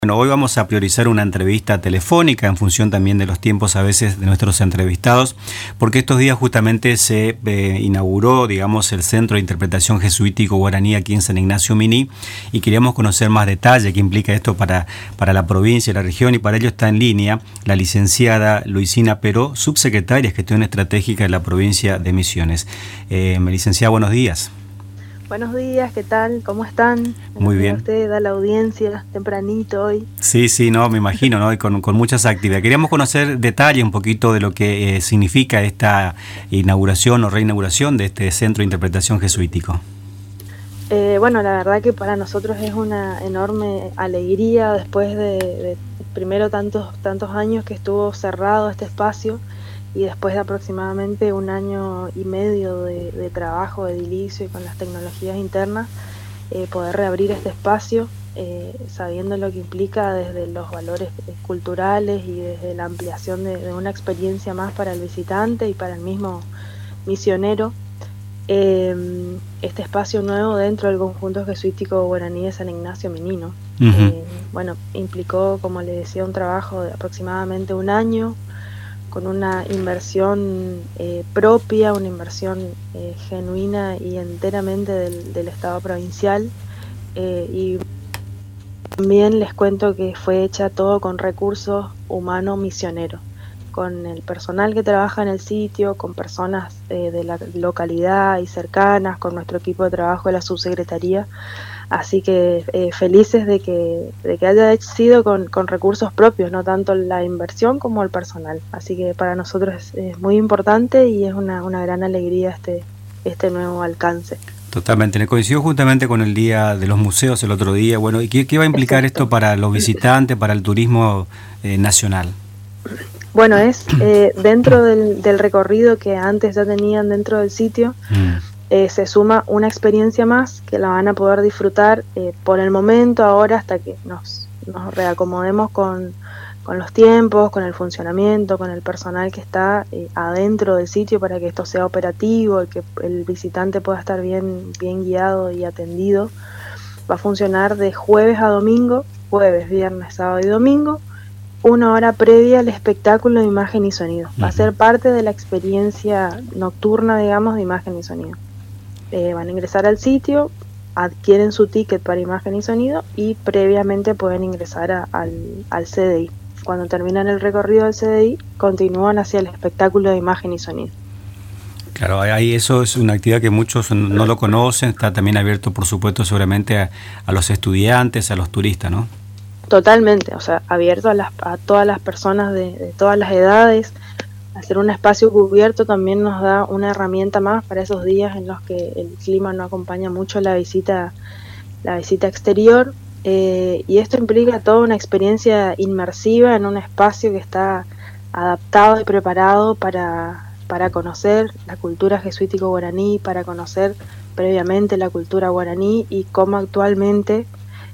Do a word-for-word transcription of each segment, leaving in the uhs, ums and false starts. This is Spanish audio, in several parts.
Bueno, hoy vamos a priorizar una entrevista telefónica en función también de los tiempos a veces de nuestros entrevistados, porque estos días justamente se eh, inauguró, digamos, el Centro de Interpretación Jesuítico Guaraní aquí en San Ignacio Miní, y queríamos conocer más detalle qué implica esto para, para la provincia y la región, y para ello está en línea la licenciada Luisina Peró, subsecretaria de Gestión Estratégica de la provincia de Misiones. Eh, licenciada, buenos días. Buenos días, ¿qué tal? ¿Cómo están? Muy bien. Usted da la audiencia tempranito hoy. Sí, sí, no, me imagino, ¿no? Y con, con muchas actividades. Queríamos conocer detalle un poquito de lo que eh, significa esta inauguración o reinauguración de este Centro de Interpretación Jesuítico. Eh, bueno, la verdad que para nosotros es una enorme alegría después de, de primero tantos, tantos años que estuvo cerrado este espacio, y después de aproximadamente un año y medio de, de trabajo edilicio y con las tecnologías internas, eh, poder reabrir este espacio, eh, sabiendo lo que implica desde los valores culturales y desde la ampliación de, de una experiencia más para el visitante y para el mismo misionero. Eh, este espacio nuevo dentro del conjunto jesuítico guaraní de San Ignacio Miní, ¿no? Uh-huh. eh, bueno, implicó, como le decía, un trabajo de aproximadamente un año, con una inversión eh, propia, una inversión eh, genuina y enteramente del, del Estado provincial, eh, y también les cuento que fue hecha todo con recursos humanos misioneros, con el personal que trabaja en el sitio, con personas eh, de la localidad y cercanas, con nuestro equipo de trabajo de la subsecretaría. Así que eh, felices de que, de que haya sido con, con recursos propios, no tanto la inversión como el personal. Así que para nosotros es, es muy importante y es una, una gran alegría este, este nuevo alcance. Totalmente, coincidió justamente con el Día de los Museos el otro día. Bueno, ¿y qué, qué va a implicar Exacto. esto para los visitantes, para el turismo eh, nacional? Bueno, es eh, dentro del, del recorrido que antes ya tenían dentro del sitio, mm. Eh, se suma una experiencia más que la van a poder disfrutar eh, por el momento, ahora hasta que nos, nos reacomodemos con, con los tiempos, con el funcionamiento, con el personal que está eh, adentro del sitio para que esto sea operativo y que el visitante pueda estar bien, bien guiado y atendido. Va a funcionar de jueves a domingo, jueves, viernes, sábado y domingo, una hora previa al espectáculo de imagen y sonido. Va a ser parte de la experiencia nocturna, digamos, de imagen y sonido. Eh, van a ingresar al sitio, adquieren su ticket para imagen y sonido y previamente pueden ingresar a, al, al C D I. Cuando terminan el recorrido del C D I, continúan hacia el espectáculo de imagen y sonido. Claro, ahí eso es una actividad que muchos no lo conocen, está también abierto, por supuesto, seguramente a, a los estudiantes, a los turistas, ¿no? Totalmente, o sea, abierto a, las, a todas las personas de, de todas las edades. Hacer un espacio cubierto también nos da una herramienta más para esos días en los que el clima no acompaña mucho la visita, la visita exterior, eh, y esto implica toda una experiencia inmersiva en un espacio que está adaptado y preparado para, para conocer la cultura jesuítico guaraní, para conocer previamente la cultura guaraní y cómo actualmente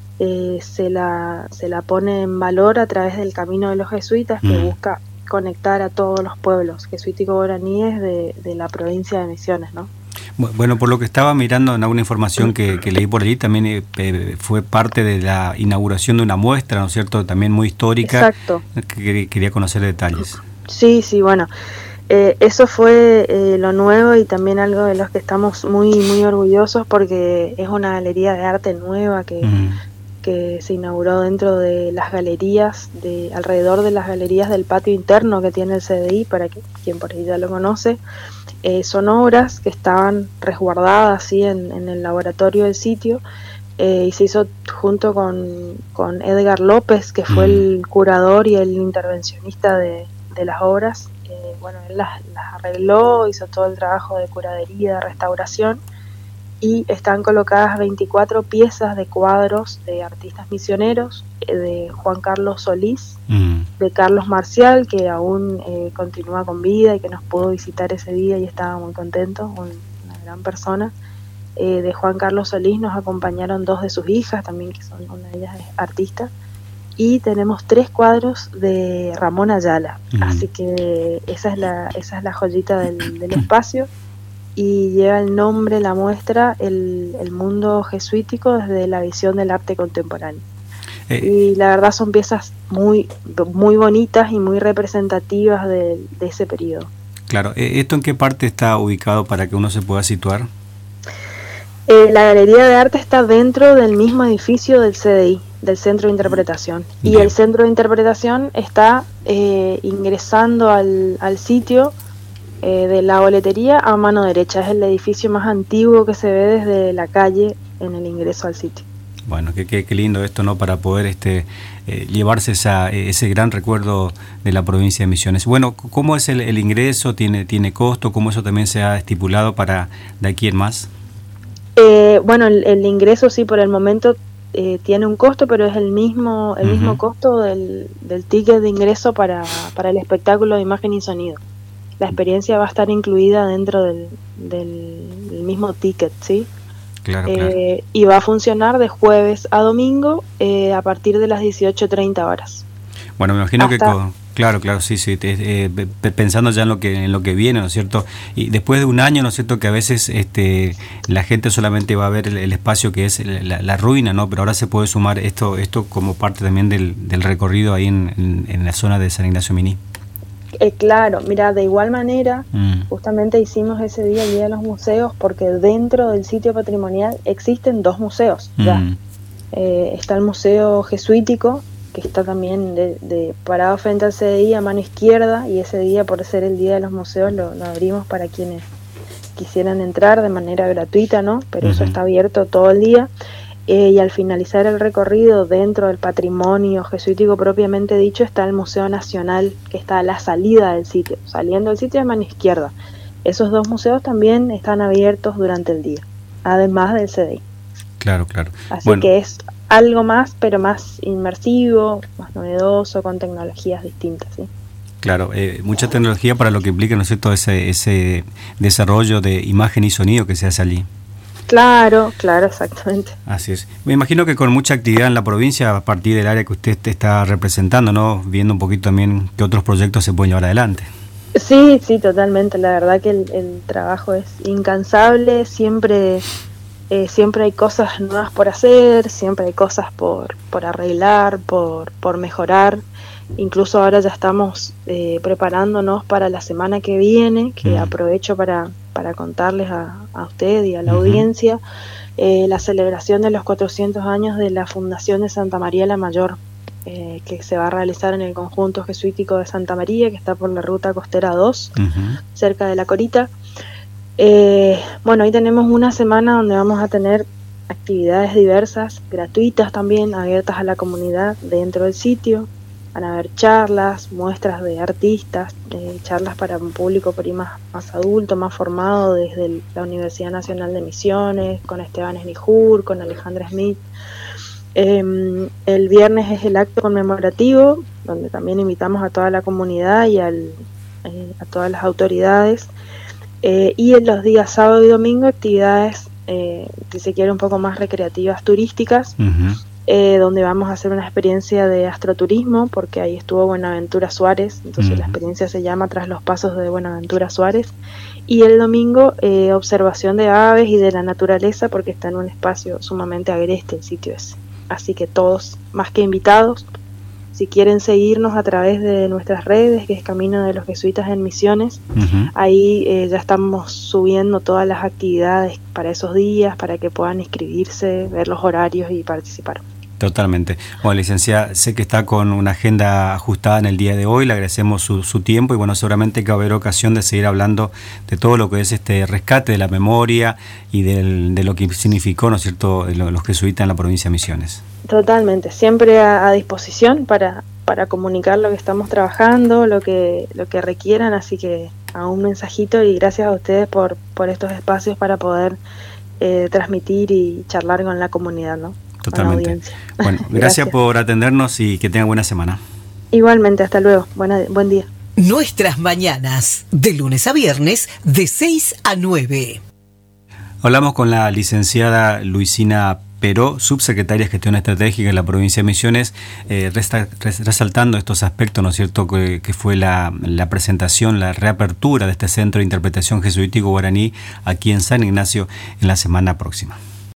eh, se la, se la pone en valor a través del camino de los jesuitas, que mm. busca conectar a todos los pueblos jesuíticos guaraníes de, de la provincia de Misiones, ¿no? Bueno, por lo que estaba mirando en alguna información que, que leí por allí, también eh, fue parte de la inauguración de una muestra, ¿no es cierto?, también muy histórica. Exacto. Que quería conocer detalles. Sí, sí, bueno, eh, eso fue eh, lo nuevo y también algo de los que estamos muy, muy orgullosos, porque es una galería de arte nueva que... Mm. que se inauguró dentro de las galerías, de alrededor de las galerías del patio interno que tiene el C D I, para que quien por ahí ya lo conoce. Eh, son obras que estaban resguardadas así en, en el laboratorio del sitio, eh, y se hizo junto con, con Edgar López, que fue el curador y el intervencionista de, de las obras. Eh, bueno, él las, las arregló, hizo todo el trabajo de curaduría, de restauración, y están colocadas veinticuatro piezas de cuadros de artistas misioneros, de Juan Carlos Solís, mm. de Carlos Marcial, que aún eh, continúa con vida y que nos pudo visitar ese día y estaba muy contento, un, una gran persona. Eh, de Juan Carlos Solís nos acompañaron dos de sus hijas también, que son, una de ellas es artista, y tenemos tres cuadros de Ramón Ayala, mm. así que esa es la, esa es la joyita del, del espacio. Y lleva el nombre, la muestra, el, el mundo jesuítico desde la visión del arte contemporáneo. Eh, y la verdad son piezas muy, muy bonitas y muy representativas de, de ese periodo. Claro, ¿esto en qué parte está ubicado para que uno se pueda situar? Eh, la Galería de Arte está dentro del mismo edificio del C D I, del Centro de Interpretación. Bien. Y el Centro de Interpretación está eh, ingresando al, al sitio eh, de la boletería a mano derecha. Es el edificio más antiguo que se ve desde la calle en el ingreso al sitio. Bueno, qué, qué, qué lindo esto, ¿no? Para poder este eh, llevarse esa, ese gran recuerdo de la provincia de Misiones. Bueno, ¿cómo es el, el ingreso? ¿Tiene, tiene costo? ¿Cómo eso también se ha estipulado para de aquí en más? Eh, bueno, el, el ingreso sí por el momento eh, tiene un costo, pero es el mismo el uh-huh. mismo costo del, del ticket de ingreso para, para el espectáculo de imagen y sonido. La experiencia va a estar incluida dentro del, del, del mismo ticket, ¿sí? Claro, eh, claro. Y va a funcionar de jueves a domingo eh, a partir de las dieciocho treinta horas. Bueno, me imagino Hasta... que... Con... Claro, claro, sí, sí, eh, pensando ya en lo que en lo que viene, ¿no es cierto? Y después de un año, ¿no es cierto?, que a veces este la gente solamente va a ver el, el espacio que es la, la ruina, ¿no? Pero ahora se puede sumar esto esto como parte también del, del recorrido ahí en, en, en la zona de San Ignacio Miní. Eh, claro, mira, de igual manera, mm. justamente hicimos ese día el Día de los Museos porque dentro del sitio patrimonial existen dos museos, mm. ya. Eh, está el Museo Jesuítico, que está también de, de parado frente al C D I a mano izquierda, y ese día, por ser el Día de los Museos, lo, lo abrimos para quienes quisieran entrar de manera gratuita, ¿no? Pero uh-huh. eso está abierto todo el día. Eh, y al finalizar el recorrido dentro del patrimonio jesuítico propiamente dicho está el Museo Nacional, que está a la salida del sitio, saliendo del sitio a mano izquierda. Esos dos museos también están abiertos durante el día, además del C D I. Claro, claro. Así bueno. que es algo más, pero más inmersivo, más novedoso, con tecnologías distintas, ¿sí? Claro, eh, mucha tecnología para lo que implica, ¿no es cierto?, ese, ese desarrollo de imagen y sonido que se hace allí. Claro, claro, exactamente. Así es. Me imagino que con mucha actividad en la provincia a partir del área que usted está representando, ¿no? Viendo un poquito también qué otros proyectos se pueden llevar adelante. Sí, sí, totalmente. La verdad que el, el trabajo es incansable, siempre... Eh, siempre hay cosas nuevas por hacer, siempre hay cosas por, por arreglar, por, por mejorar. Incluso ahora ya estamos eh, preparándonos para la semana que viene, que mm. aprovecho para, para contarles a, a usted y a la uh-huh. audiencia, eh, la celebración de los cuatrocientos años de la Fundación de Santa María la Mayor, eh, que se va a realizar en el conjunto jesuítico de Santa María, que está por la ruta costera dos, uh-huh. cerca de La Corita. Eh, bueno, ahí tenemos una semana donde vamos a tener actividades diversas, gratuitas también, abiertas a la comunidad dentro del sitio. Van a haber charlas, muestras de artistas, eh, charlas para un público por ahí más, más adulto, más formado, desde el, la Universidad Nacional de Misiones, con Esteban Esnijur, con Alejandra Smith. Eh, el viernes es el acto conmemorativo, donde también invitamos a toda la comunidad y al, eh, a todas las autoridades. Eh, y en los días sábado y domingo actividades, eh, si se quiere, un poco más recreativas, turísticas, uh-huh. eh, donde vamos a hacer una experiencia de astroturismo, porque ahí estuvo Buenaventura Suárez, entonces uh-huh. la experiencia se llama Tras los Pasos de Buenaventura Suárez. Y el domingo eh, observación de aves y de la naturaleza, porque está en un espacio sumamente agreste el sitio ese. Así que todos más que invitados. Si quieren seguirnos a través de nuestras redes, que es Camino de los Jesuitas en Misiones, uh-huh. ahí eh, ya estamos subiendo todas las actividades para esos días, para que puedan inscribirse, ver los horarios y participar. Totalmente. Bueno, licenciada, sé que está con una agenda ajustada en el día de hoy, le agradecemos su, su tiempo y bueno, seguramente que va a haber ocasión de seguir hablando de todo lo que es este rescate de la memoria y del, de lo que significó, ¿no es cierto?, los jesuitas en la provincia de Misiones. Totalmente, siempre a, a disposición para, para comunicar lo que estamos trabajando, lo que, lo que requieran, así que a un mensajito y gracias a ustedes por, por estos espacios para poder eh, transmitir y charlar con la comunidad, ¿no? Totalmente. Bueno, gracias, gracias por atendernos y que tengan buena semana. Igualmente, hasta luego. Buena, buen día. Nuestras mañanas, de lunes a viernes, de seis a nueve. Hablamos con la licenciada Luisina Peró, subsecretaria de Gestión Estratégica en la provincia de Misiones, eh, resta, res, resaltando estos aspectos, ¿no es cierto?, que, que fue la, la presentación, la reapertura de este Centro de Interpretación Jesuítico Guaraní aquí en San Ignacio en la semana próxima.